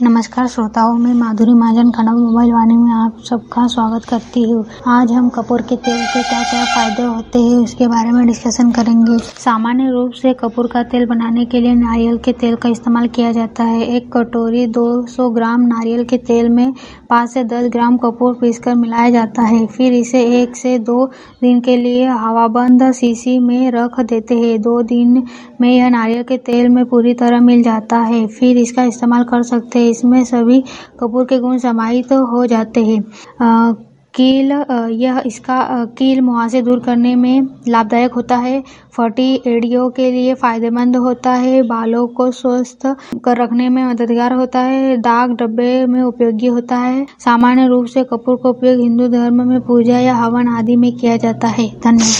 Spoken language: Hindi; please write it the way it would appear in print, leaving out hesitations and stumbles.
नमस्कार श्रोताओं, मैं माधुरी महाजन खंडवा मोबाइल वाणी में आप सबका स्वागत करती हूँ। आज हम कपूर के तेल के क्या क्या फायदे होते हैं उसके बारे में डिस्कशन करेंगे। सामान्य रूप से कपूर का तेल बनाने के लिए नारियल के तेल का इस्तेमाल किया जाता है। एक कटोरी 200 ग्राम नारियल के तेल में 5 से 10 ग्राम कपूर पीसकर मिलाया जाता है। फिर इसे 1 से 2 दिन के लिए हवाबंद शीशी में रख देते हैं। 2 दिन में यह नारियल के तेल में पूरी तरह मिल जाता है। फिर इसका इस्तेमाल कर सकते हैं। इसमें सभी कपूर के गुण समाहित हो जाते हैं। कील मुहासे दूर करने में लाभदायक होता है। फटी एड़ियों के लिए फायदेमंद होता है। बालों को स्वस्थ कर रखने में मददगार होता है। दाग धब्बे में उपयोगी होता है। सामान्य रूप से कपूर का उपयोग हिंदू धर्म में पूजा या हवन आदि में किया जाता है। धन्यवाद।